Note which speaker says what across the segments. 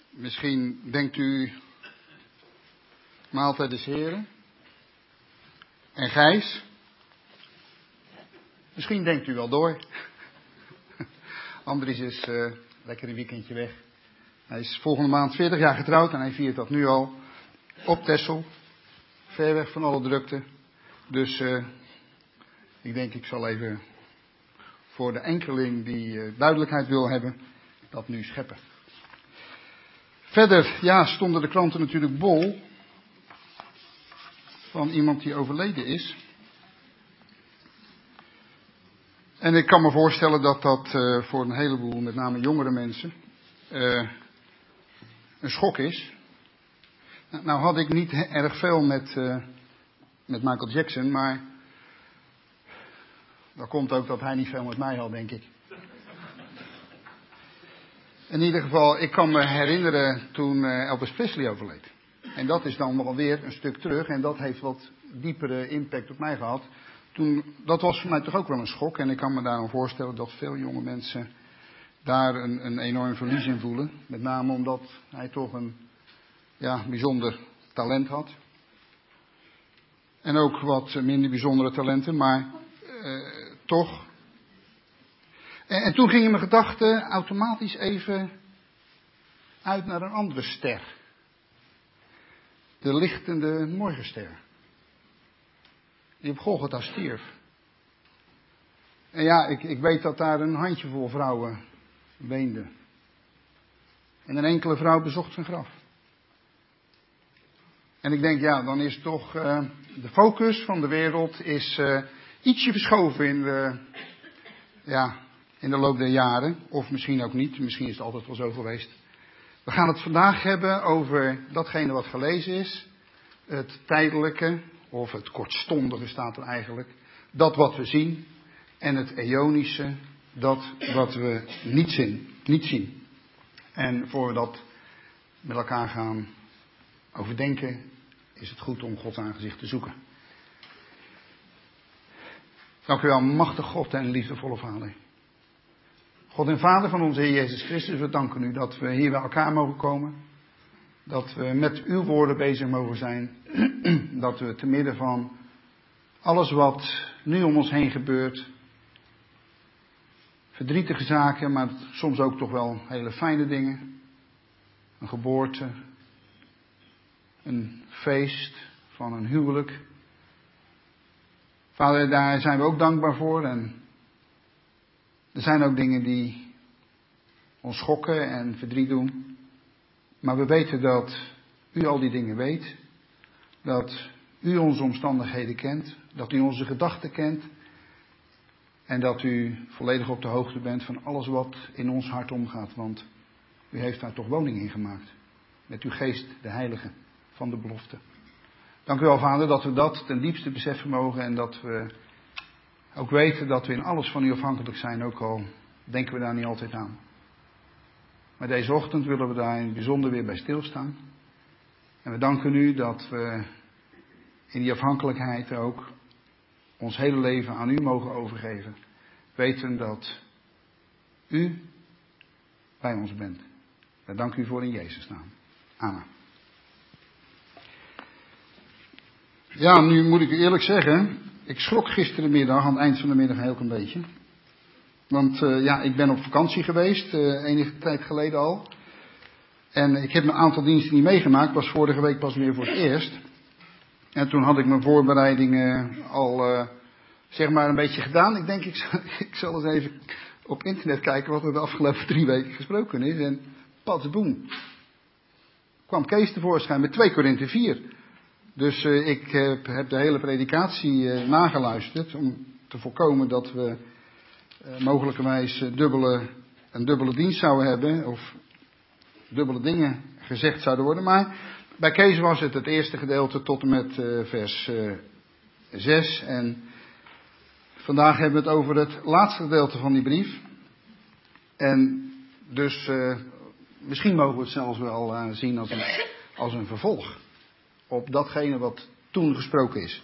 Speaker 1: Misschien denkt u, maaltijd des Heren. En Gijs. Misschien denkt u wel door. Andries is lekker een weekendje weg. Hij is volgende maand 40 jaar getrouwd en hij viert dat nu al op Texel. Ver weg van alle drukte. Dus ik denk ik zal even voor de enkeling die duidelijkheid wil hebben, dat nu scheppen. Verder, stonden de kranten natuurlijk bol van iemand die overleden is. En ik kan me voorstellen dat dat voor een heleboel, met name jongere mensen, een schok is. Nou had ik niet erg veel met Michael Jackson, maar dat komt ook dat hij niet veel met mij had, denk ik. In ieder geval, ik kan me herinneren toen Elvis Presley overleed. En dat is dan wel weer een stuk terug en dat heeft wat diepere impact op mij gehad. Dat was voor mij toch ook wel een schok en ik kan me daarom voorstellen dat veel jonge mensen daar een enorm verlies in voelen. Met name omdat hij toch een bijzonder talent had. En ook wat minder bijzondere talenten, maar toch. En toen gingen mijn gedachten automatisch even uit naar een andere ster. De lichtende morgenster. Die op Golgotha stierf. En ik weet dat daar een handjevol vrouwen weenden. En een enkele vrouw bezocht zijn graf. En ik denk, dan is toch de focus van de wereld is ietsje verschoven in de loop der jaren. Of misschien ook niet, misschien is het altijd wel zo geweest. We gaan het vandaag hebben over datgene wat gelezen is. Het tijdelijke, of het kortstondige staat er eigenlijk. Dat wat we zien. En het eonische, dat wat we niet zien. En voor we dat met elkaar gaan overdenken, is het goed om Gods aangezicht te zoeken. Dank u wel, machtig God en liefdevolle Vader. God en Vader van onze Heer Jezus Christus, we danken u dat we hier bij elkaar mogen komen. Dat we met uw woorden bezig mogen zijn. Dat we te midden van alles wat nu om ons heen gebeurt, verdrietige zaken, maar soms ook toch wel hele fijne dingen. Een geboorte, een feest van een huwelijk. Vader, daar zijn we ook dankbaar voor. En er zijn ook dingen die ons schokken en verdriet doen. Maar we weten dat u al die dingen weet. Dat u onze omstandigheden kent. Dat u onze gedachten kent. En dat u volledig op de hoogte bent van alles wat in ons hart omgaat. Want u heeft daar toch woning in gemaakt. Met uw geest, de heilige van de belofte. Dank u wel, Vader, dat we dat ten diepste beseffen mogen. En dat we ook weten dat we in alles van u afhankelijk zijn. Ook al denken we daar niet altijd aan. Maar deze ochtend willen we daar in het bijzonder weer bij stilstaan. En we danken u dat we in die afhankelijkheid ook ons hele leven aan u mogen overgeven. Weten dat u bij ons bent. Daar dank u voor in Jezus' naam. Amen. Ja, nu moet ik u eerlijk zeggen, ik schrok gisterenmiddag aan het eind van de middag heel een beetje. Want ik ben op vakantie geweest, enige tijd geleden al. En ik heb een aantal diensten niet meegemaakt, was vorige week pas weer voor het eerst. En toen had ik mijn voorbereidingen al een beetje gedaan. Ik denk, ik zal eens even op internet kijken wat er de afgelopen 3 weken gesproken is. En patsboem, kwam Kees tevoorschijn met 2 Korinthe 4. Dus ik heb de hele predikatie nageluisterd om te voorkomen dat we mogelijkerwijs een dubbele dienst zouden hebben. Of dubbele dingen gezegd zouden worden. Maar bij Kees was het eerste gedeelte tot en met vers 6. En vandaag hebben we het over het laatste gedeelte van die brief. En dus misschien mogen we het zelfs wel zien als een vervolg op datgene wat toen gesproken is.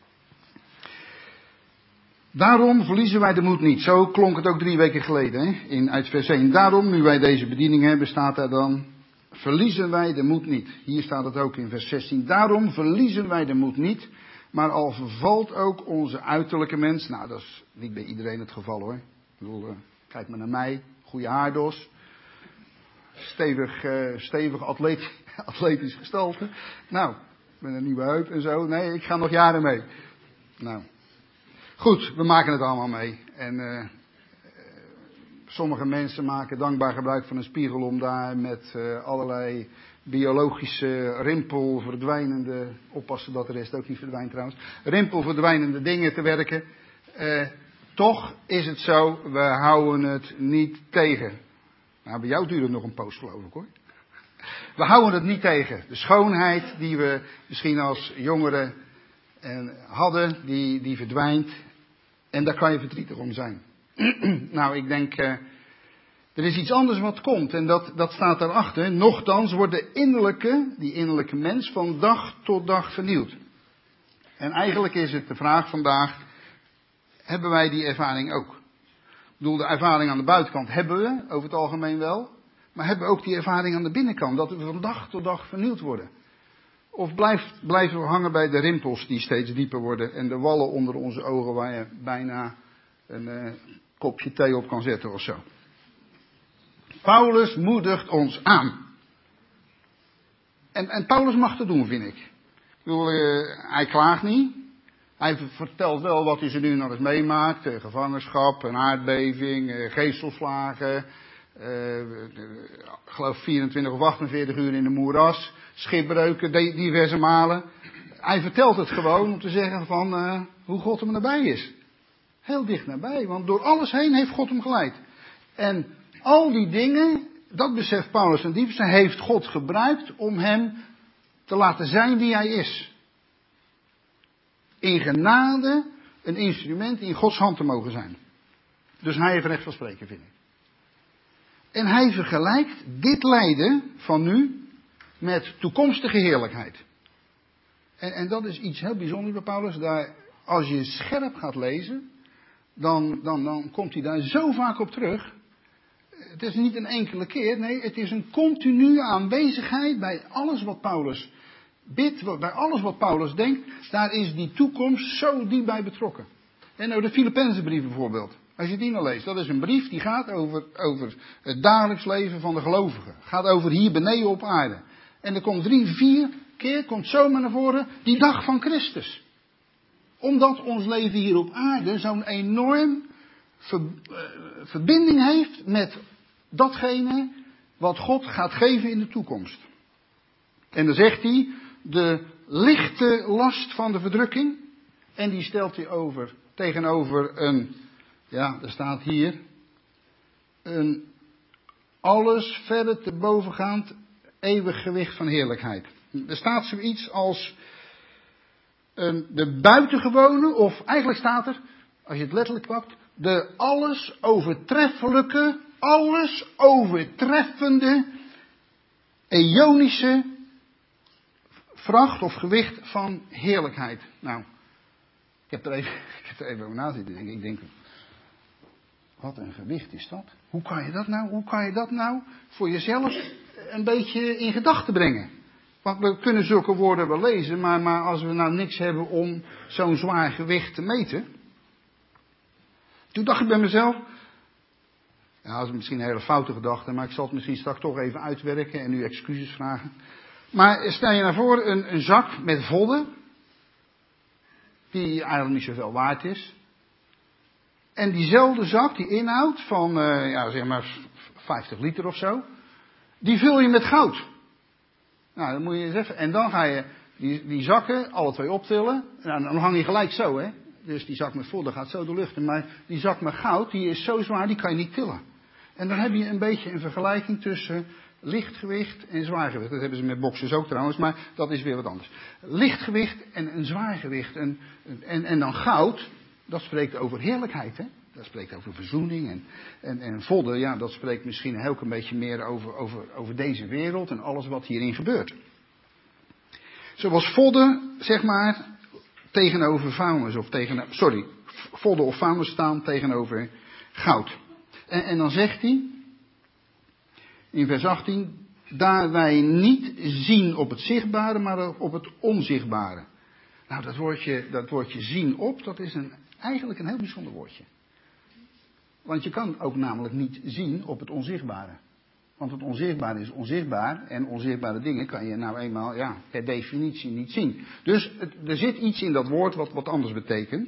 Speaker 1: Daarom verliezen wij de moed niet. Zo klonk het ook 3 weken geleden uit vers 1. Daarom, nu wij deze bediening hebben, staat er dan verliezen wij de moed niet. Hier staat het ook in vers 16. Daarom verliezen wij de moed niet, maar al vervalt ook onze uiterlijke mens. Nou, dat is niet bij iedereen het geval hoor. Ik bedoel, kijk maar naar mij, goede haardos. Stevig atletisch gestalte. Nou, met een nieuwe heup en zo. Nee, ik ga nog jaren mee. Nou, goed, we maken het allemaal mee. En sommige mensen maken dankbaar gebruik van een spiegel om daar met allerlei biologische rimpelverdwijnende, oppassen dat de rest ook niet verdwijnt trouwens, rimpelverdwijnende dingen te werken. Toch is het zo, we houden het niet tegen. Nou, bij jou duurt het nog een poos geloof ik hoor. We houden het niet tegen. De schoonheid die we misschien als jongeren hadden, die verdwijnt. En daar kan je verdrietig om zijn. Nou, ik denk, er is iets anders wat komt. En dat staat daarachter. Nochtans wordt die innerlijke mens van dag tot dag vernieuwd. En eigenlijk is het de vraag vandaag, hebben wij die ervaring ook? Ik bedoel, de ervaring aan de buitenkant hebben we, over het algemeen wel. Maar hebben we ook die ervaring aan de binnenkant, dat we van dag tot dag vernieuwd worden? Of blijven we hangen bij de rimpels die steeds dieper worden en de wallen onder onze ogen waar je bijna een kopje thee op kan zetten of zo? Paulus moedigt ons aan. En Paulus mag het doen, vind ik. Ik bedoel, hij klaagt niet. Hij vertelt wel wat hij ze nu nog eens meemaakt. Gevangenschap, een aardbeving, geestelslagen. Ik geloof 24 of 48 uur in de moeras. Schipbreuken, diverse malen. Hij vertelt het gewoon om te zeggen van hoe God hem nabij is. Heel dicht nabij, want door alles heen heeft God hem geleid. En al die dingen, dat beseft Paulus ten diepste, heeft God gebruikt om hem te laten zijn wie hij is. In genade een instrument in Gods hand te mogen zijn. Dus hij heeft recht van spreken, vind ik. En hij vergelijkt dit lijden van nu met toekomstige heerlijkheid. En dat is iets heel bijzonders bij Paulus. Daar, als je scherp gaat lezen, dan komt hij daar zo vaak op terug. Het is niet een enkele keer, nee, het is een continue aanwezigheid bij alles wat Paulus bidt, bij alles wat Paulus denkt. Daar is die toekomst zo diep bij betrokken. En nou de Filippenzenbrief bijvoorbeeld. Als je die nou leest, dat is een brief die gaat over het dagelijks leven van de gelovigen. Gaat over hier beneden op aarde. En er komt 3-4 keer, komt zomaar naar voren, die dag van Christus. Omdat ons leven hier op aarde zo'n enorm verbinding heeft met datgene wat God gaat geven in de toekomst. En dan zegt hij, de lichte last van de verdrukking. En die stelt hij tegenover een, ja, er staat hier, een alles verder te bovengaand eeuwig gewicht van heerlijkheid. Er staat zoiets als de buitengewone, of eigenlijk staat er, als je het letterlijk pakt, de alles overtreffende, eonische vracht of gewicht van heerlijkheid. Nou, ik heb er even over na zitten denken. Ik denk, wat een gewicht is dat? Hoe kan je dat nou voor jezelf een beetje in gedachten brengen? Want we kunnen zulke woorden wel lezen, maar als we nou niks hebben om zo'n zwaar gewicht te meten. Toen dacht ik bij mezelf, ja, dat is misschien een hele foute gedachte, maar ik zal het misschien straks toch even uitwerken en u excuses vragen. Maar stel je nou voor een zak met vodden, die eigenlijk niet zoveel waard is. En diezelfde zak, die inhoud van, zeg maar 50 liter of zo, die vul je met goud. Nou, dan moet je eens even, en dan ga je die zakken alle twee optillen. Nou, dan hang je gelijk zo, hè. Dus die zak met vodden gaat zo de lucht in. Maar die zak met goud, die is zo zwaar, die kan je niet tillen. En dan heb je een beetje een vergelijking tussen lichtgewicht en zwaargewicht. Dat hebben ze met boksers ook trouwens, maar dat is weer wat anders. Lichtgewicht en een zwaargewicht. En dan goud, dat spreekt over heerlijkheid, hè. Dat spreekt over verzoening. En vodden, ja, dat spreekt misschien heel een beetje meer over deze wereld en alles wat hierin gebeurt. Zoals vodden, zeg maar, tegenover faunus, vodden of faunus staan tegenover goud. En dan zegt hij, in vers 18, daar wij niet zien op het zichtbare, maar op het onzichtbare. Nou, dat woordje zien op, dat is eigenlijk een heel bijzonder woordje. Want je kan ook namelijk niet zien op het onzichtbare. Want het onzichtbare is onzichtbaar en onzichtbare dingen kan je nou eenmaal per definitie niet zien. Dus er zit iets in dat woord wat anders betekent.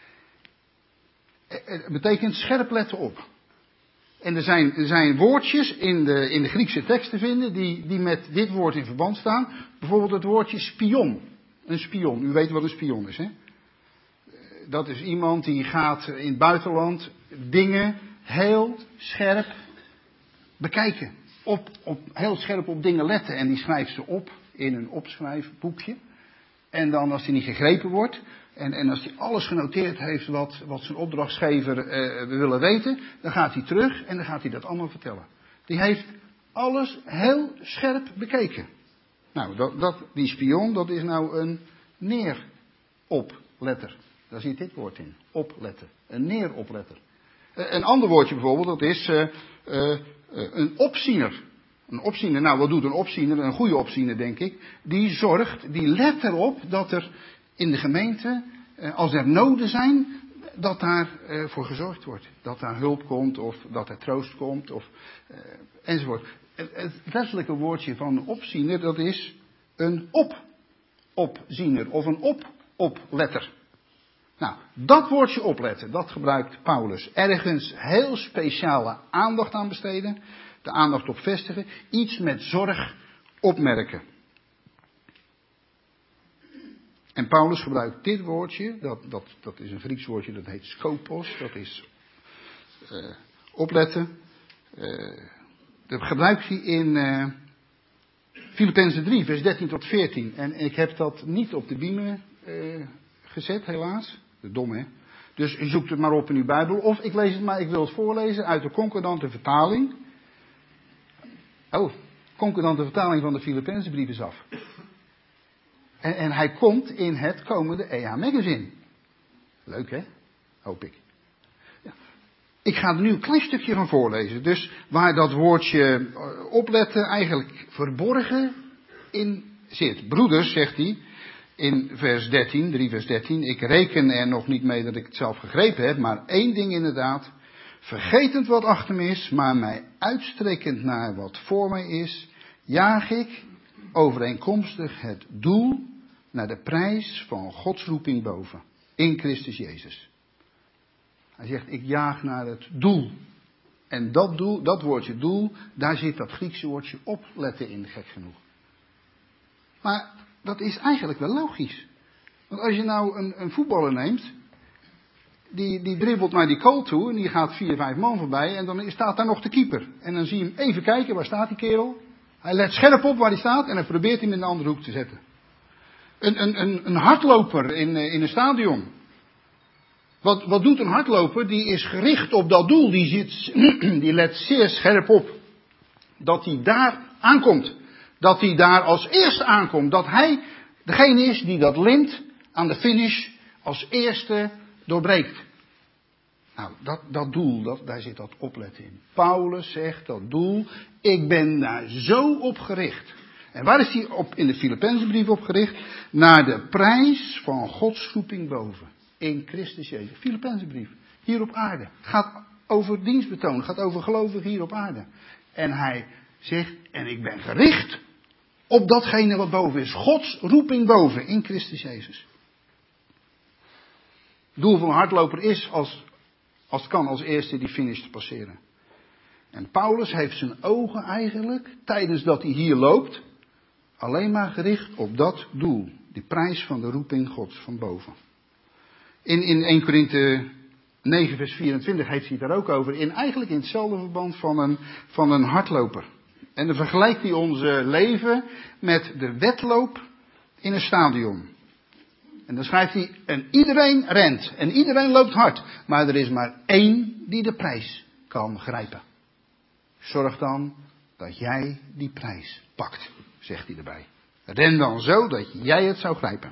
Speaker 1: Het betekent scherp letten op. En er zijn woordjes in de Griekse tekst te vinden die met dit woord in verband staan. Bijvoorbeeld het woordje spion. Een spion. U weet wat een spion is, hè? Dat is iemand die gaat in het buitenland dingen heel scherp bekijken. Heel scherp op dingen letten. En die schrijft ze op in een opschrijfboekje. En dan als die niet gegrepen wordt. En als hij alles genoteerd heeft wat zijn opdrachtgever willen weten. Dan gaat hij terug en dan gaat hij dat allemaal vertellen. Die heeft alles heel scherp bekeken. Nou, die spion, dat is nou een neeropletter. Daar zit dit woord in. Opletten. Een neeropletter. Een ander woordje bijvoorbeeld, dat is een opziener. Een opziener, nou wat doet een opziener? Een goede opziener denk ik. Die let erop dat er in de gemeente, als er noden zijn, dat daar voor gezorgd wordt. Dat daar hulp komt of dat er troost komt enzovoort. Het letterlijke woordje van een opziener, dat is een opziener of een opletter. Nou, dat woordje opletten, dat gebruikt Paulus. Ergens heel speciale aandacht aan besteden. De aandacht op vestigen. Iets met zorg opmerken. En Paulus gebruikt dit woordje, dat is een Grieks woordje, dat heet skopos. Dat is opletten. Dat gebruikt hij in Filippenzen 3, vers 13 tot 14. En ik heb dat niet op de beamer gezet, helaas. Dom, hè? Dus u zoekt het maar op in uw Bijbel. Of ik lees het maar, ik wil het voorlezen uit de concordante vertaling. Concordante vertaling van de Filippenzenbrief is af. En hij komt in het komende EH Magazine. Leuk, hè? Hoop ik. Ja. Ik ga er nu een klein stukje van voorlezen. Dus waar dat woordje opletten eigenlijk verborgen in zit. Broeders, zegt hij. In vers 13, 3 vers 13, ik reken er nog niet mee dat ik het zelf gegrepen heb, maar één ding inderdaad, vergetend wat achter me is, maar mij uitstrekkend naar wat voor mij is, jaag ik overeenkomstig het doel naar de prijs van Gods roeping boven, in Christus Jezus. Hij zegt, ik jaag naar het doel. En dat doel, dat woordje doel, daar zit dat Griekse woordje opletten in, gek genoeg. Maar dat is eigenlijk wel logisch. Want als je nou een voetballer neemt, die dribbelt naar die goal toe en die gaat 4, 5 man voorbij en dan staat daar nog de keeper. En dan zie je hem even kijken, waar staat die kerel? Hij let scherp op waar hij staat en hij probeert hem in een andere hoek te zetten. Een hardloper in een stadion. Wat doet een hardloper? Die is gericht op dat doel, die let zeer scherp op dat hij daar aankomt. Dat hij daar als eerste aankomt. Dat hij degene is die dat lint aan de finish als eerste doorbreekt. Nou, dat doel, daar zit dat opletten in. Paulus zegt dat doel, ik ben daar zo op gericht. En waar is hij in de Filippenzenbrief op gericht? Naar de prijs van Gods roeping boven. In Christus Jezus. Filippenzenbrief. Hier op aarde. Het gaat over dienstbetoon. Het gaat over gelovigen hier op aarde. En hij zegt, en ik ben gericht op datgene wat boven is. Gods roeping boven in Christus Jezus. Het doel van een hardloper is, als het kan, als eerste die finish te passeren. En Paulus heeft zijn ogen eigenlijk, tijdens dat hij hier loopt, alleen maar gericht op dat doel. Die prijs van de roeping Gods van boven. In 1 Korinthe 9 vers 24 heeft hij het daar ook over. Eigenlijk in hetzelfde verband van een hardloper. En dan vergelijkt hij ons leven met de wedloop in een stadion. En dan schrijft hij, en iedereen rent, en iedereen loopt hard. Maar er is maar één die de prijs kan grijpen. Zorg dan dat jij die prijs pakt, zegt hij erbij. Ren dan zo dat jij het zou grijpen.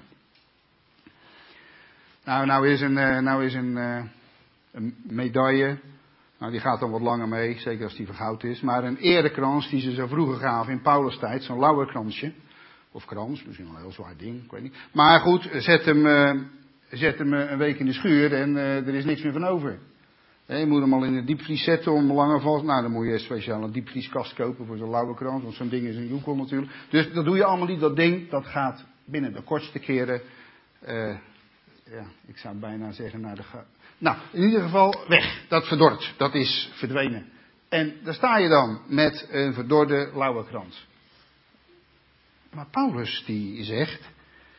Speaker 1: Nou is een medaille, Nou, die gaat dan wat langer mee, zeker als die van goud is. Maar een erekrans die ze zo vroeger gaven in Paulus' tijd, zo'n lauwerkransje. Of krans, misschien wel een heel zwaar ding, ik weet niet. Maar goed, zet hem een week in de schuur en er is niks meer van over. Je moet hem al in de diepvries zetten om langer vast. Nou, dan moet je speciaal een diepvrieskast kopen voor zo'n lauwerkrans, want zo'n ding is een joekel natuurlijk. Dus dat doe je allemaal niet, dat ding, dat gaat binnen de kortste keren, ik zou bijna zeggen naar de... Nou, in ieder geval weg, dat verdort, dat is verdwenen. En daar sta je dan met een verdorde lauwerkrans. Maar Paulus die zegt,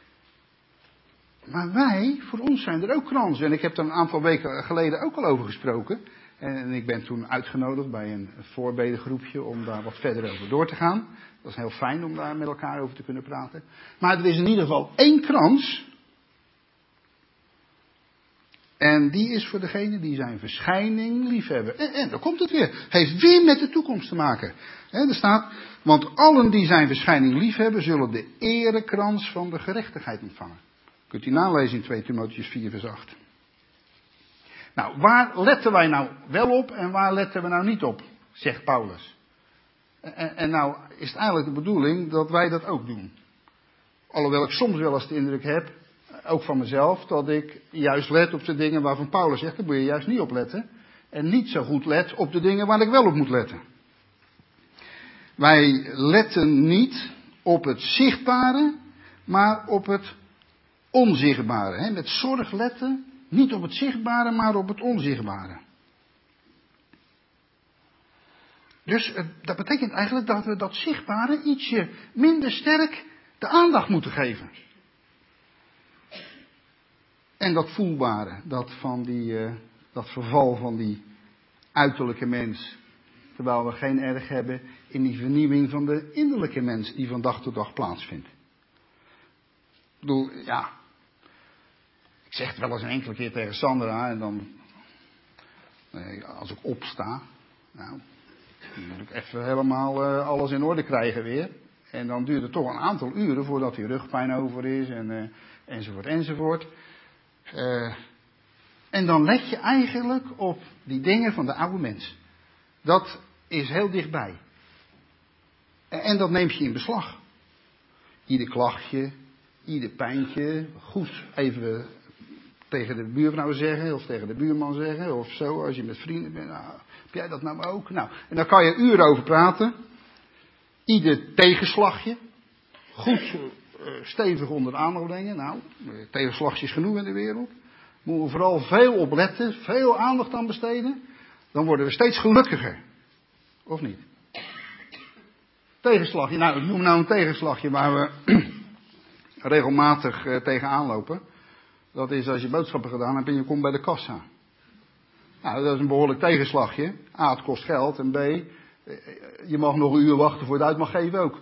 Speaker 1: maar wij, voor ons zijn er ook kransen. En ik heb daar een aantal weken geleden ook al over gesproken. En ik ben toen uitgenodigd bij een voorbedengroepje om daar wat verder over door te gaan. Dat is heel fijn om daar met elkaar over te kunnen praten. Maar er is in ieder geval één krans. En die is voor degene die zijn verschijning liefhebben. En daar komt het weer. Heeft weer met de toekomst te maken. Er staat, want allen die zijn verschijning liefhebben zullen de erekrans van de gerechtigheid ontvangen. Kunt u nalezen in 2 Timotheüs 4 vers 8. Nou, waar letten wij nou wel op en waar letten we nou niet op, zegt Paulus. En nou is het eigenlijk de bedoeling dat wij dat ook doen. Alhoewel ik soms wel eens de indruk heb, ook van mezelf, dat ik juist let op de dingen waarvan Paulus zegt, daar moet je juist niet op letten. En niet zo goed let op de dingen waar ik wel op moet letten. Wij letten niet op het zichtbare, maar op het onzichtbare. Met zorg letten, niet op het zichtbare, maar op het onzichtbare. Dus dat betekent eigenlijk dat we dat zichtbare ietsje minder sterk de aandacht moeten geven. En dat voelbare, dat verval van die uiterlijke mens. Terwijl we geen erg hebben in die vernieuwing van de innerlijke mens die van dag tot dag plaatsvindt. Ik bedoel, ja. Ik zeg het wel eens een enkele keer tegen Sandra en dan, als ik opsta, nou, dan moet ik even helemaal alles in orde krijgen weer. En dan duurt het toch een aantal uren voordat die rugpijn over is enzovoort enzovoort. En dan let je eigenlijk op die dingen van de oude mens. Dat is heel dichtbij. En dat neemt je in beslag. Ieder klachtje, ieder pijntje, goed even tegen de buurvrouw zeggen, of tegen de buurman zeggen, of zo, als je met vrienden bent. Nou, heb jij dat nou ook? Nou, en daar kan je uren over praten. Ieder tegenslagje, goed stevig onder de aandacht brengen. Nou, tegenslagjes genoeg in de wereld. Moeten we vooral veel op letten, veel aandacht aan besteden. Dan worden we steeds gelukkiger. Of niet? Tegenslagje, nou, ik noem nou een tegenslagje waar we regelmatig tegenaan lopen. Dat is als je boodschappen gedaan hebt en je komt bij de kassa. Nou, dat is een behoorlijk tegenslagje. A, het kost geld en B, je mag nog een uur wachten voor je het uit mag geven ook.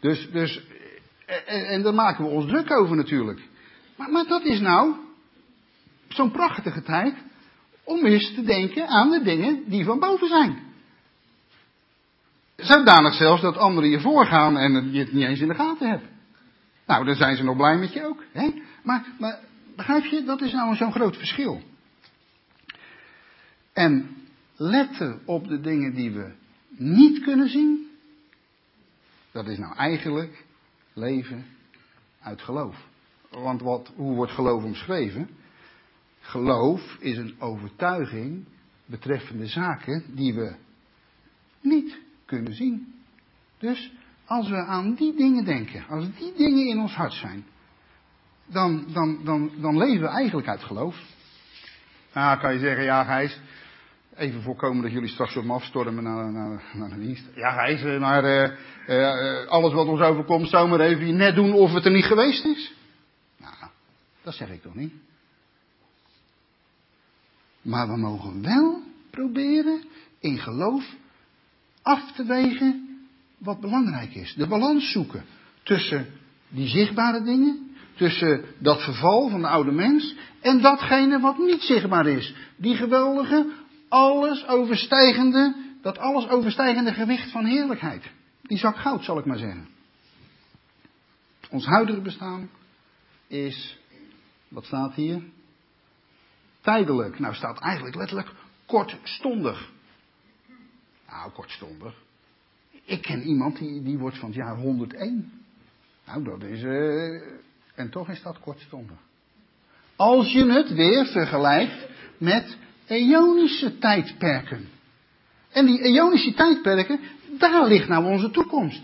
Speaker 1: En daar maken we ons druk over natuurlijk. Maar dat is nou zo'n prachtige tijd om eens te denken aan de dingen die van boven zijn. Zodanig zelfs dat anderen je voorgaan en je het niet eens in de gaten hebt. Nou, dan zijn ze nog blij met je ook. Hè? Maar begrijp je, dat is nou zo'n groot verschil. En letten op de dingen die we niet kunnen zien, dat is nou eigenlijk leven uit geloof. Want hoe wordt geloof omschreven? Geloof is een overtuiging betreffende zaken die we niet kunnen zien. Dus als we aan die dingen denken, als die dingen in ons hart zijn, dan leven we eigenlijk uit geloof. Nou, kan je zeggen, ja Gijs, even voorkomen dat jullie straks op me afstormen naar de dienst. Ja Gijs, maar alles wat ons overkomt, zomaar even net doen of het er niet geweest is. Nou, dat zeg ik toch niet. Maar we mogen wel proberen in geloof af te wegen wat belangrijk is. De balans zoeken tussen die zichtbare dingen, tussen dat verval van de oude mens en datgene wat niet zichtbaar is. Die geweldige, alles overstijgende gewicht van heerlijkheid. Die zak goud, zal ik maar zeggen. Ons huidige bestaan is, wat staat hier? Tijdelijk. Nou staat eigenlijk letterlijk kortstondig. Nou, kortstondig. Ik ken iemand die wordt van het jaar 101. Nou, dat is... en toch is dat kortstondig. Als je het weer vergelijkt met eonische tijdperken. En die eonische tijdperken, daar ligt nou onze toekomst.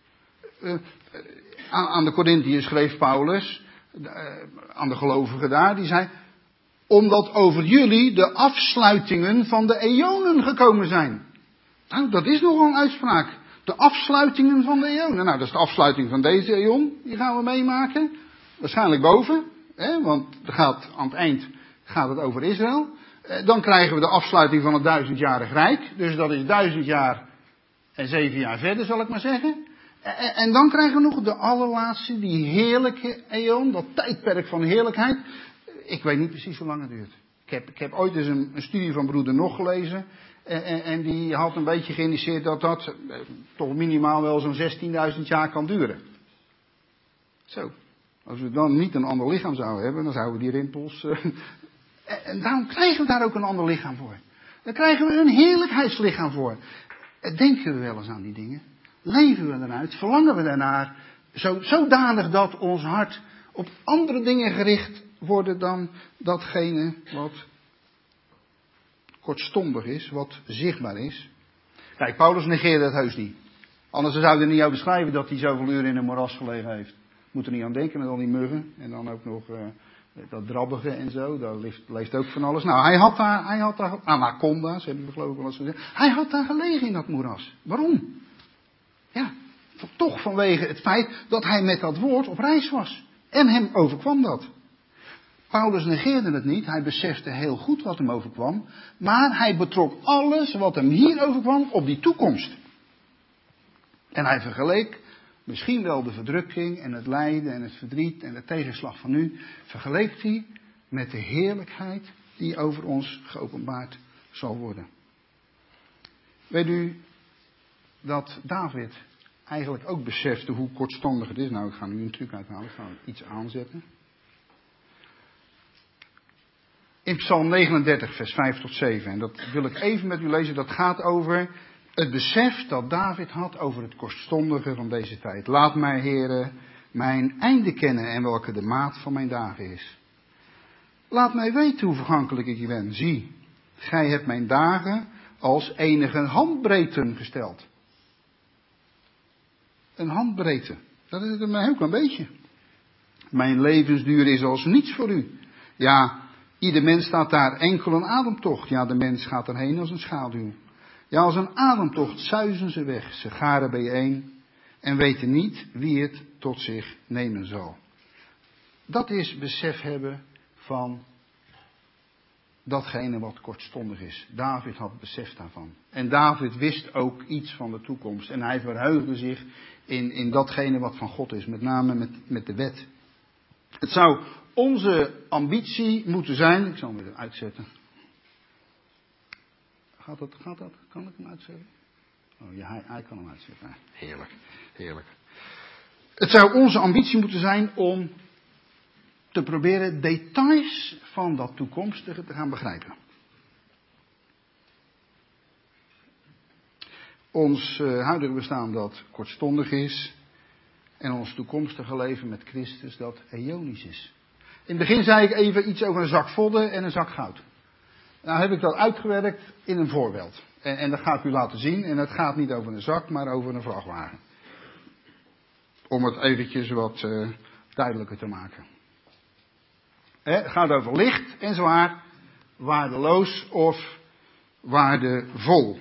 Speaker 1: Aan de Corinthiërs schreef Paulus, aan de gelovigen daar, die zei, omdat over jullie de afsluitingen van de eonen gekomen zijn. Nou, dat is nogal een uitspraak. De afsluitingen van de eonen. Nou, dat is de afsluiting van deze eon, die gaan we meemaken. Waarschijnlijk boven, want aan het eind gaat het over Israël. Dan krijgen we de afsluiting van het 1000-jarig rijk. Dus dat is 1000 jaar en 7 jaar verder, zal ik maar zeggen. En dan krijgen we nog de allerlaatste, die heerlijke eon, dat tijdperk van heerlijkheid. Ik weet niet precies hoe lang het duurt. Ik heb ooit eens een studie van broeder Nog gelezen. En die had een beetje geïndiceerd dat toch minimaal wel zo'n 16.000 jaar kan duren. Zo. Als we dan niet een ander lichaam zouden hebben, dan zouden we die rimpels... En daarom krijgen we daar ook een ander lichaam voor. Dan krijgen we een heerlijkheidslichaam voor. Denken we wel eens aan die dingen? Leven we eruit? Verlangen we daarnaar? Zodanig dat ons hart op andere dingen gericht wordt dan datgene wat kortstondig is, wat zichtbaar is. Kijk, Paulus negeerde het heus niet. Anders zou hij er niet over schrijven dat hij zoveel uren in een moeras gelegen heeft. Moet er niet aan denken met al die muggen. En dan ook nog dat drabbige en zo. Daar leeft ook van alles. Nou, hij had daar anaconda's, hebben we geloof ik wel eens gezegd. Hij had daar gelegen in dat moeras. Waarom? Ja, toch vanwege het feit dat hij met dat woord op reis was. En hem overkwam dat. Paulus negeerde het niet. Hij besefte heel goed wat hem overkwam. Maar hij betrok alles wat hem hier overkwam op die toekomst. En hij vergeleek misschien wel de verdrukking en het lijden en het verdriet en de tegenslag van nu. Vergeleek hij met de heerlijkheid die over ons geopenbaard zal worden. Weet u dat David eigenlijk ook besefte hoe kortstondig het is? Nou, ik ga nu een truc uithalen. Ik ga iets aanzetten. In Psalm 39, vers 5 tot 7. En dat wil ik even met u lezen. Dat gaat over het besef dat David had over het kortstondige van deze tijd. Laat mij, Heere, mijn einde kennen en welke de maat van mijn dagen is. Laat mij weten hoe vergankelijk ik ben. Zie, gij hebt mijn dagen als enige handbreedte gesteld. Een handbreedte. Dat is een heel klein beetje. Mijn levensduur is als niets voor u. Ja, ieder mens staat daar enkel een ademtocht. Ja, de mens gaat erheen als een schaduw. Ja, als een ademtocht zuizen ze weg. Ze garen bijeen en weten niet wie het tot zich nemen zal. Dat is besef hebben van datgene wat kortstondig is. David had besef daarvan. En David wist ook iets van de toekomst. En hij verheugde zich in datgene wat van God is. Met name met de wet. Het zou onze ambitie moeten zijn. Ik zal hem weer uitzetten. Gaat dat? Kan ik hem uitzetten? Oh ja, hij kan hem uitzetten. Heerlijk, heerlijk. Het zou onze ambitie moeten zijn om te proberen details van dat toekomstige te gaan begrijpen. Ons huidige bestaan dat kortstondig is en ons toekomstige leven met Christus dat eonisch is. In het begin zei ik even iets over een zak vodden en een zak goud. Nou heb ik dat uitgewerkt in een voorbeeld. En dat ga ik u laten zien. En het gaat niet over een zak, maar over een vrachtwagen. Om het eventjes wat duidelijker te maken. Het gaat over licht en zwaar, waardeloos of waardevol.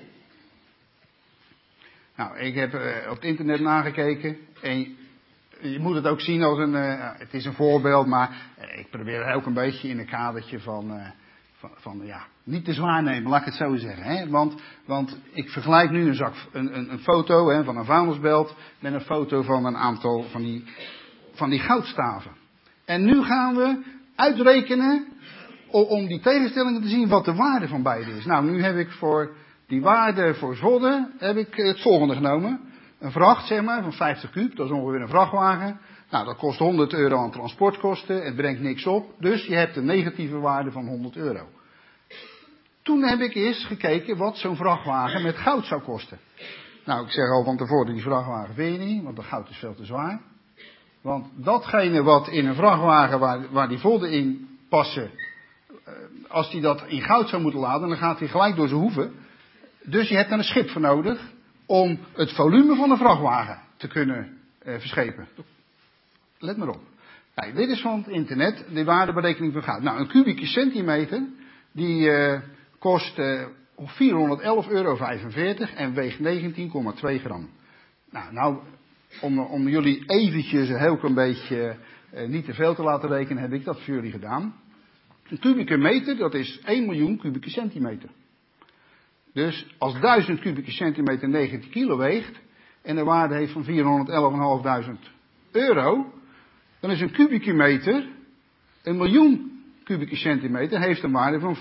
Speaker 1: Nou, ik heb op het internet nagekeken. En je moet het ook zien als het is een voorbeeld, maar ik probeer het ook een beetje in een kadertje van niet te zwaar nemen, laat ik het zo zeggen. Hè? Want ik vergelijk nu een foto van een vuilnisbelt met een foto van een aantal van die goudstaven. En nu gaan we uitrekenen om die tegenstellingen te zien wat de waarde van beide is. Nou, nu heb ik voor die waarde voor vodden heb ik het volgende genomen. Een vracht, zeg maar, van 50 kuub, dat is ongeveer een vrachtwagen. Nou, dat kost 100 euro aan transportkosten, het brengt niks op. Dus je hebt een negatieve waarde van 100 euro. Toen heb ik eens gekeken wat zo'n vrachtwagen met goud zou kosten. Nou, ik zeg al van tevoren, die vrachtwagen vind je niet, want dat goud is veel te zwaar. Want datgene wat in een vrachtwagen waar die vodden in passen, als die dat in goud zou moeten laden, dan gaat hij gelijk door zijn hoeven. Dus je hebt daar een schip voor nodig om het volume van een vrachtwagen te kunnen verschepen. Let maar op. Kijk, dit is van het internet, de waardeberekening van goud. Nou, een kubieke centimeter, die kost 411,45 euro en weegt 19,2 gram. Nou, om jullie eventjes een heel klein beetje niet te veel te laten rekenen, heb ik dat voor jullie gedaan. Een kubieke meter, dat is 1 miljoen kubieke centimeter. Dus als 1000 kubieke centimeter 19 kilo weegt en een waarde heeft van 411.500 euro, dan is een kubieke meter, 1 miljoen kubieke centimeter, heeft een waarde van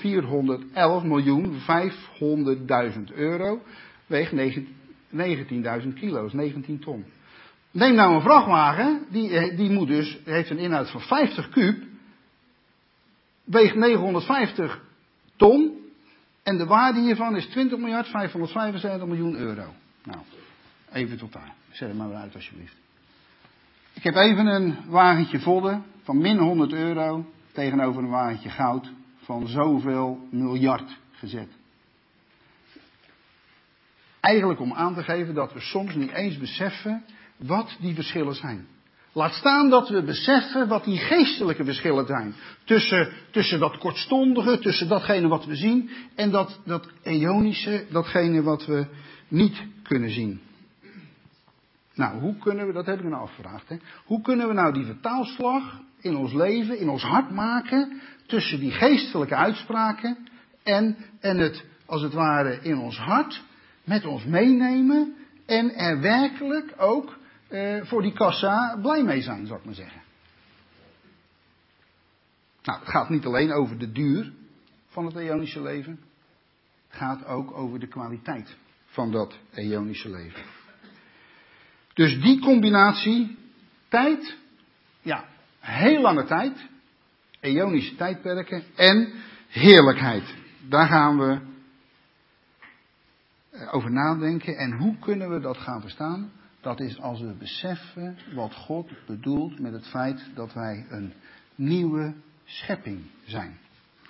Speaker 1: 411.500.000 euro, weegt 19.000 kilo's, 19 ton. Neem nou een vrachtwagen, die heeft een inhoud van 50 kuub, weegt 950 ton, en de waarde hiervan is 20.575.000.000 euro. Nou, even tot daar. Zet het maar weer uit alsjeblieft. Ik heb even een wagentje vodden van min 100 euro tegenover een wagentje goud van zoveel miljard gezet. Eigenlijk om aan te geven dat we soms niet eens beseffen wat die verschillen zijn. Laat staan dat we beseffen wat die geestelijke verschillen zijn. Tussen dat kortstondige, tussen datgene wat we zien en dat eonische, datgene wat we niet kunnen zien. Nou, hoe kunnen we, dat heb ik me nou afgevraagd, hè? Hoe kunnen we nou die vertaalslag in ons leven, in ons hart maken, tussen die geestelijke uitspraken en het, als het ware, in ons hart met ons meenemen en er werkelijk ook voor die kassa blij mee zijn, zou ik maar zeggen. Nou, het gaat niet alleen over de duur van het eonische leven. Het gaat ook over de kwaliteit van dat eonische leven. Dus die combinatie, tijd, ja, heel lange tijd, eonische tijdperken en heerlijkheid. Daar gaan we over nadenken. En hoe kunnen we dat gaan verstaan? Dat is als we beseffen wat God bedoelt met het feit dat wij een nieuwe schepping zijn.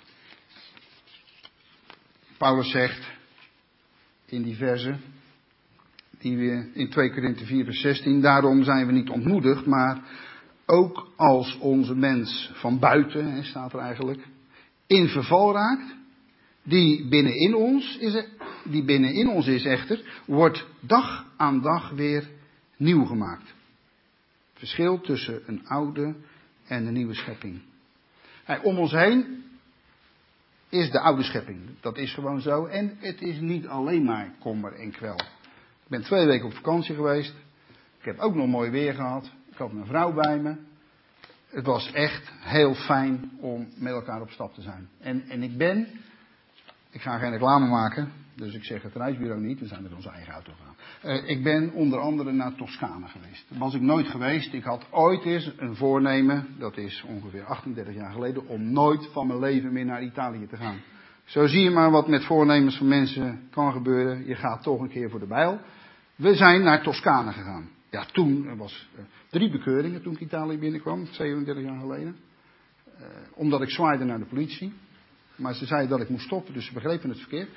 Speaker 1: Paulus zegt in die verse, die we in 2 Korinthe 4 vers 16, daarom zijn we niet ontmoedigd, maar ook als onze mens van buiten, staat er eigenlijk, in verval raakt, die binnenin ons is echter, wordt dag aan dag weer nieuw gemaakt. Verschil tussen een oude en een nieuwe schepping. Om ons heen is de oude schepping. Dat is gewoon zo. En het is niet alleen maar kommer en kwel. Ik ben 2 weken op vakantie geweest. Ik heb ook nog mooi weer gehad. Ik had mijn vrouw bij me. Het was echt heel fijn om met elkaar op stap te zijn. En ik ga geen reclame maken, dus ik zeg het reisbureau niet, we zijn met onze eigen auto gegaan. Ik ben onder andere naar Toscane geweest. Daar was ik nooit geweest. Ik had ooit eens een voornemen, dat is ongeveer 38 jaar geleden, om nooit van mijn leven meer naar Italië te gaan. Zo zie je maar wat met voornemens van mensen kan gebeuren. Je gaat toch een keer voor de bijl. We zijn naar Toscane gegaan. Ja, toen was 3 bekeuringen toen ik Italië binnenkwam, 37 jaar geleden. Omdat ik zwaaide naar de politie. Maar ze zeiden dat ik moest stoppen, dus ze begrepen het verkeerd.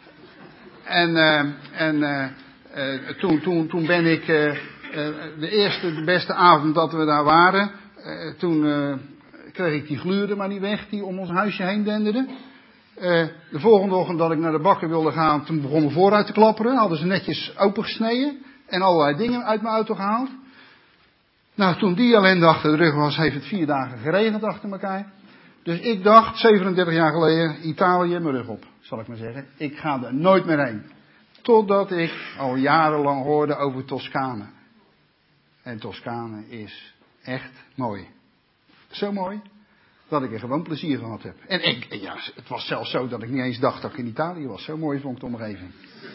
Speaker 1: Toen ben ik de beste avond dat we daar waren, toen kreeg ik die gluren maar niet weg die om ons huisje heen denderden. De volgende ochtend dat ik naar de bakker wilde gaan, toen begon mijn voorruit te klapperen. Hadden ze netjes opengesneden en allerlei dingen uit mijn auto gehaald. Nou, toen die ellende achter de rug was, heeft het 4 dagen geregend achter elkaar. Dus ik dacht, 37 jaar geleden, Italië, mijn rug op, zal ik maar zeggen. Ik ga er nooit meer heen. Totdat ik al jarenlang hoorde over Toscane. En Toscane is echt mooi. Zo mooi, dat ik er gewoon plezier gehad heb. En het was zelfs zo dat ik niet eens dacht dat ik in Italië was. Zo mooi vond ik de omgeving.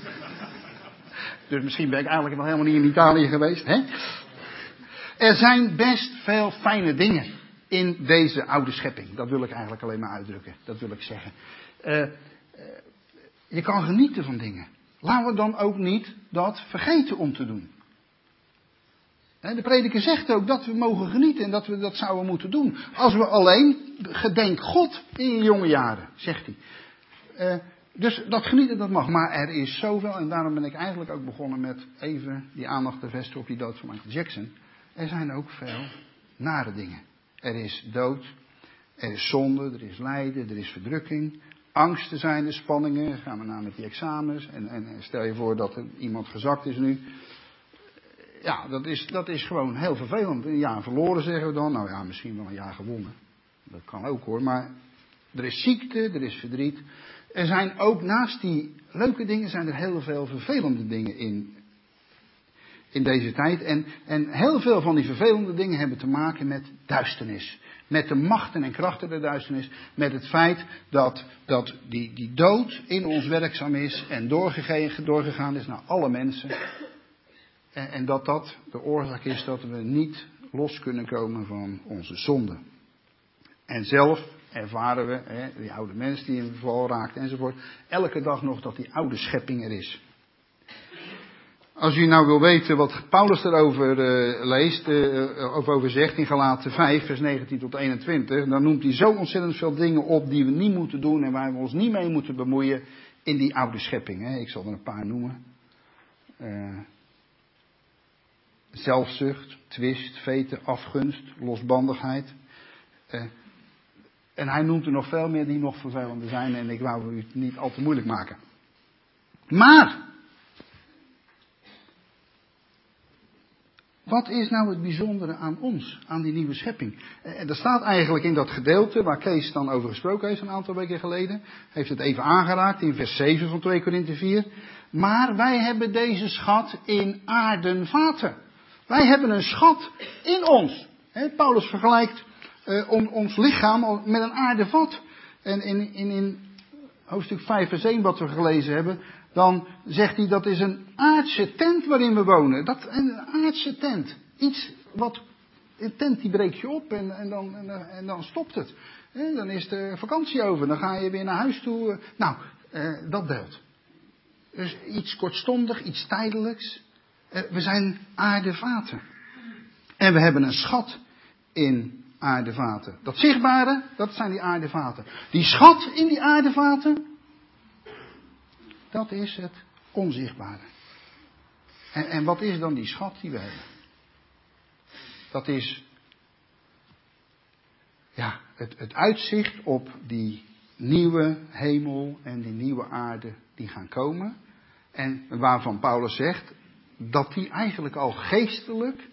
Speaker 1: Dus misschien ben ik eigenlijk nog helemaal niet in Italië geweest, hè? Er zijn best veel fijne dingen in deze oude schepping. Dat wil ik eigenlijk alleen maar uitdrukken. Dat wil ik zeggen. Je kan genieten van dingen. Laten we dan ook niet dat vergeten om te doen. De prediker zegt ook dat we mogen genieten en dat we dat zouden moeten doen. Als we alleen, gedenk God in je jonge jaren, zegt hij. Dus dat genieten, dat mag. Maar er is zoveel, en daarom ben ik eigenlijk ook begonnen met even die aandacht te vestigen op die dood van Michael Jackson. Er zijn ook veel nare dingen. Er is dood, er is zonde, er is lijden, er is verdrukking. Angsten zijn er, spanningen, gaan we naar met die examens. En stel je voor dat er iemand gezakt is nu. Ja, dat is gewoon heel vervelend. Een jaar verloren zeggen we dan. Nou ja, misschien wel een jaar gewonnen. Dat kan ook hoor. Maar er is ziekte, er is verdriet. Er zijn ook naast die leuke dingen zijn er heel veel vervelende dingen in deze tijd. En heel veel van die vervelende dingen hebben te maken met duisternis. Met de machten en krachten der duisternis. Met het feit dat die dood in ons werkzaam is en doorgegaan is naar alle mensen. En dat de oorzaak is dat we niet los kunnen komen van onze zonde. En zelf ervaren we, die oude mens die in verval raakt enzovoort, elke dag nog dat die oude schepping er is. Als u nou wil weten wat Paulus daarover leest, of over zegt in Galaten 5, vers 19 tot 21, dan noemt hij zo ontzettend veel dingen op die we niet moeten doen en waar we ons niet mee moeten bemoeien in die oude schepping. Ik zal er een paar noemen. Zelfzucht, twist, veten, afgunst, losbandigheid. En hij noemt er nog veel meer die nog vervelender zijn en ik wou u het niet al te moeilijk maken. Maar, wat is nou het bijzondere aan ons, aan die nieuwe schepping? En dat staat eigenlijk in dat gedeelte waar Kees dan over gesproken heeft een aantal weken geleden. Heeft het even aangeraakt in vers 7 van 2 Korinthe 4. Maar wij hebben deze schat in aarden vaten. Wij hebben een schat in ons. Paulus vergelijkt ons lichaam met een aarden vat. En in hoofdstuk 5 vers 1 wat we gelezen hebben, dan zegt hij dat is een aardse tent waarin we wonen. Een aardse tent. Iets wat, een tent die breek je op en dan stopt het. Dan is de vakantie over, dan ga je weer naar huis toe. Dat beeld. Dus iets kortstondig, iets tijdelijks. We zijn aardevaten. En we hebben een schat in aardevaten. Dat zichtbare, dat zijn die aardevaten. Die schat in die aardevaten, dat is het onzichtbare. En wat is dan die schat die we hebben? Dat is het uitzicht op die nieuwe hemel en die nieuwe aarde die gaan komen. En waarvan Paulus zegt dat die eigenlijk al geestelijk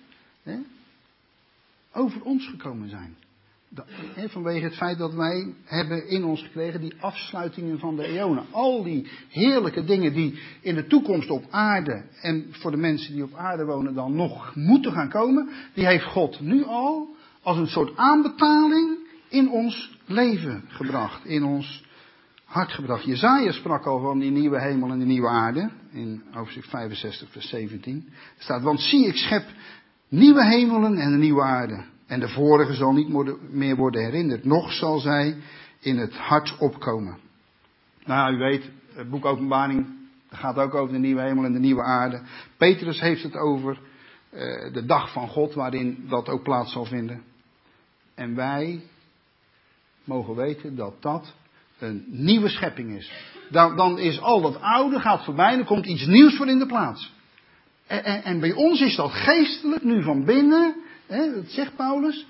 Speaker 1: over ons gekomen zijn. Vanwege het feit dat wij hebben in ons gekregen die afsluitingen van de eonen. Al die heerlijke dingen die in de toekomst op aarde en voor de mensen die op aarde wonen dan nog moeten gaan komen. Die heeft God nu al als een soort aanbetaling in ons leven gebracht. In ons hart gebracht. Jesaja sprak al van die nieuwe hemel en die nieuwe aarde. In hoofdstuk 65 vers 17. Er staat, want zie ik schep nieuwe hemelen en een nieuwe aarde. En de vorige zal niet meer worden herinnerd. Nog zal zij in het hart opkomen. Nou, u weet, het boek Openbaring gaat ook over de nieuwe hemel en de nieuwe aarde. Petrus heeft het over de dag van God, waarin dat ook plaats zal vinden. En wij mogen weten dat dat een nieuwe schepping is. Dan is al dat oude gaat voorbij, dan komt iets nieuws voor in de plaats. En bij ons is dat geestelijk, nu van binnen, dat zegt Paulus,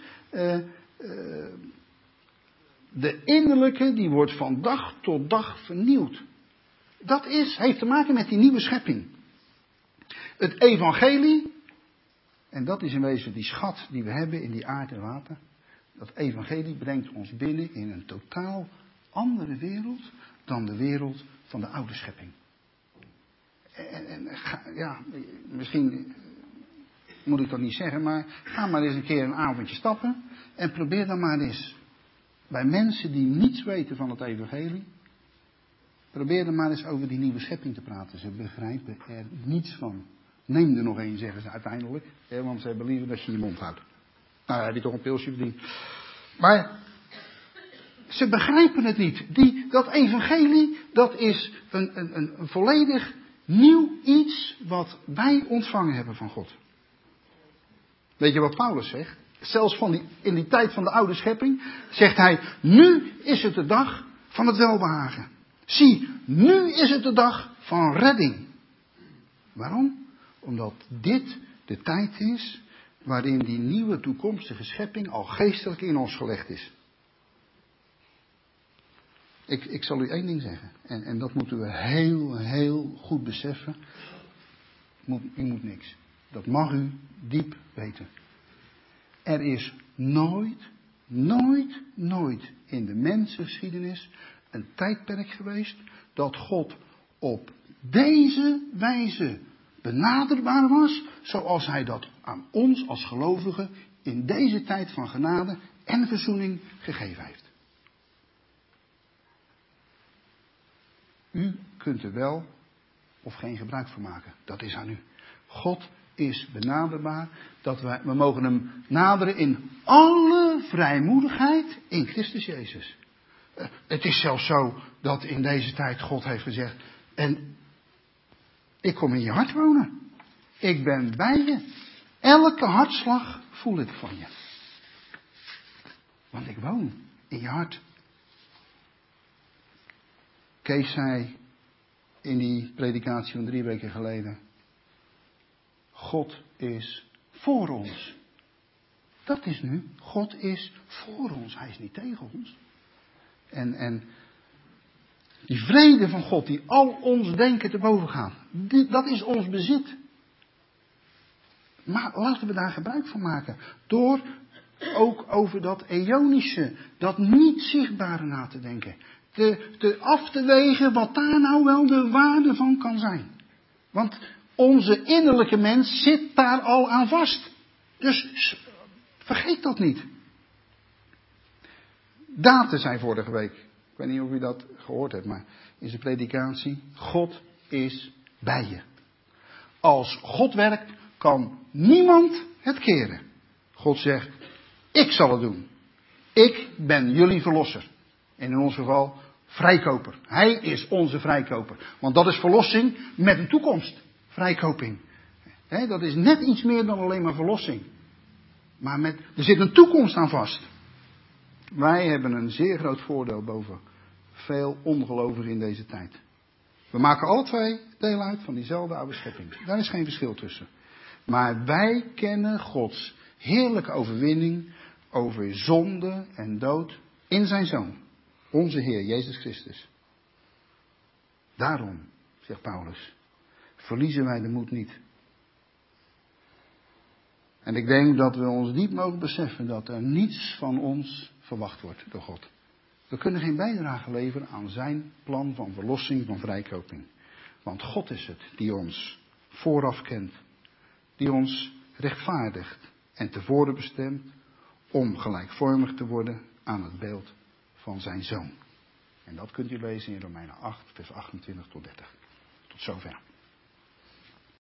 Speaker 1: de innerlijke die wordt van dag tot dag vernieuwd. Dat heeft te maken met die nieuwe schepping. Het evangelie, en dat is in wezen die schat die we hebben in die aarde en water. Dat evangelie brengt ons binnen in een totaal andere wereld dan de wereld van de oude schepping. Misschien moet ik dat niet zeggen, maar ga maar eens een keer een avondje stappen en probeer dan maar eens bij mensen die niets weten van het evangelie, probeer dan maar eens over die nieuwe schepping te praten. Ze begrijpen er niets van. Neem er nog één, zeggen ze uiteindelijk, want ze hebben liever dat je je mond houdt. Nou, dan heb je toch een pilsje verdiend. Maar Ze begrijpen het niet. Dat evangelie, dat is een volledig nieuw iets wat wij ontvangen hebben van God. Weet je wat Paulus zegt? Zelfs in die tijd van de oude schepping zegt hij, nu is het de dag van het welbehagen. Zie, nu is het de dag van redding. Waarom? Omdat dit de tijd is waarin die nieuwe toekomstige schepping al geestelijk in ons gelegd is. Ik zal u één ding zeggen. En dat moeten we heel goed beseffen. U moet niks. Dat mag u diep weten. Er is nooit in de mensengeschiedenis een tijdperk geweest dat God op deze wijze benaderbaar was, zoals hij dat aan ons als gelovigen in deze tijd van genade en verzoening gegeven heeft. U kunt er wel of geen gebruik van maken. Dat is aan u. God is benaderbaar. We mogen hem naderen in alle vrijmoedigheid in Christus Jezus. Het is zelfs zo dat in deze tijd God heeft gezegd, en ik kom in je hart wonen. Ik ben bij je. Elke hartslag voel ik van je. Want ik woon in je hart. Kees zei in die predikatie van 3 weken geleden, God is voor ons. Dat is nu. God is voor ons. Hij is niet tegen ons. En die vrede van God die al ons denken te boven gaat. Dat is ons bezit. Maar laten we daar gebruik van maken. Door ook over dat eonische, dat niet zichtbare na te denken. Af te wegen wat daar nou wel de waarde van kan zijn. Want onze innerlijke mens zit daar al aan vast. Dus vergeet dat niet. Date zei vorige week, ik weet niet of u dat gehoord hebt, maar in zijn predikatie, God is bij je. Als God werkt, kan niemand het keren. God zegt, ik zal het doen. Ik ben jullie verlosser. En in ons geval vrijkoper. Hij is onze vrijkoper. Want dat is verlossing met een toekomst. Vrijkoping. Dat is net iets meer dan alleen maar verlossing. Maar er zit een toekomst aan vast. Wij hebben een zeer groot voordeel boven veel ongelovigen in deze tijd. We maken alle twee deel uit van diezelfde oude schepping. Daar is geen verschil tussen. Maar wij kennen Gods heerlijke overwinning over zonde en dood in zijn Zoon. Onze Heer Jezus Christus. Daarom, zegt Paulus, verliezen wij de moed niet. En ik denk dat we ons diep mogen beseffen dat er niets van ons verwacht wordt door God. We kunnen geen bijdrage leveren aan zijn plan van verlossing, van vrijkoping. Want God is het die ons vooraf kent. Die ons rechtvaardigt en tevoren bestemt om gelijkvormig te worden aan het beeld van zijn Zoon. En dat kunt u lezen in Romeinen 8, vers 28 tot 30. Tot zover.